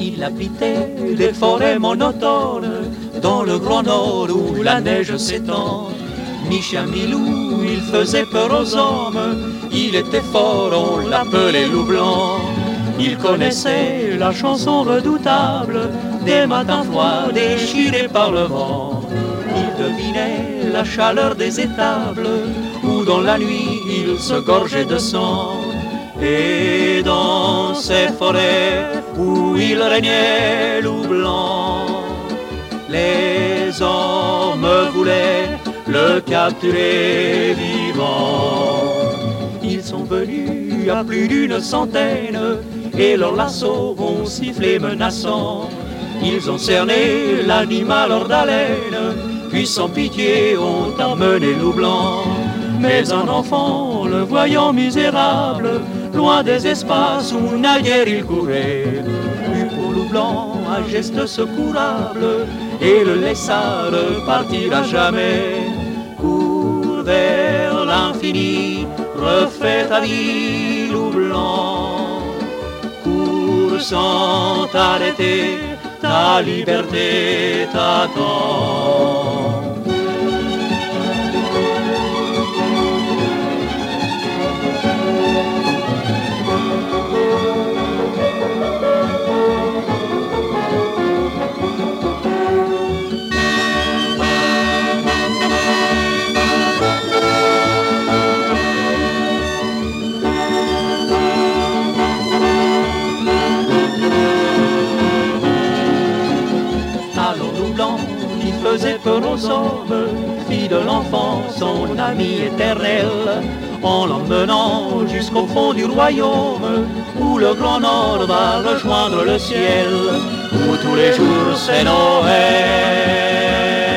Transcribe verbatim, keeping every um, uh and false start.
Il habitait des forêts monotones dans le grand nord où la neige s'étend. Ni chien ni loup, il faisait peur aux hommes. Il était fort, on l'appelait loup blanc. Il connaissait la chanson redoutable des matins froids déchirés par le vent. Il devinait la chaleur des étables où dans la nuit il se gorgeait de sang. Et dans ces forêts où il régnait loup blanc, les hommes voulaient le capturer vivant. Ils sont venus à plus d'une centaine et leurs lasso ont sifflé menaçant. Ils ont cerné l'animal hors d'haleine, puis sans pitié ont emmené loup blanc. Mais un enfant, le voyant misérable, loin des espaces où naguère il courait, eut pour loup blanc un geste secourable et le laissa repartir à jamais. Cours vers l'infini, refais ta vie, loup blanc. Cours sans t'arrêter, ta liberté t'attend. Faisait peur aux hommes, fit de l'enfant son ami éternel, en l'emmenant jusqu'au fond du royaume, où le grand nord va rejoindre le ciel, où tous les jours c'est Noël.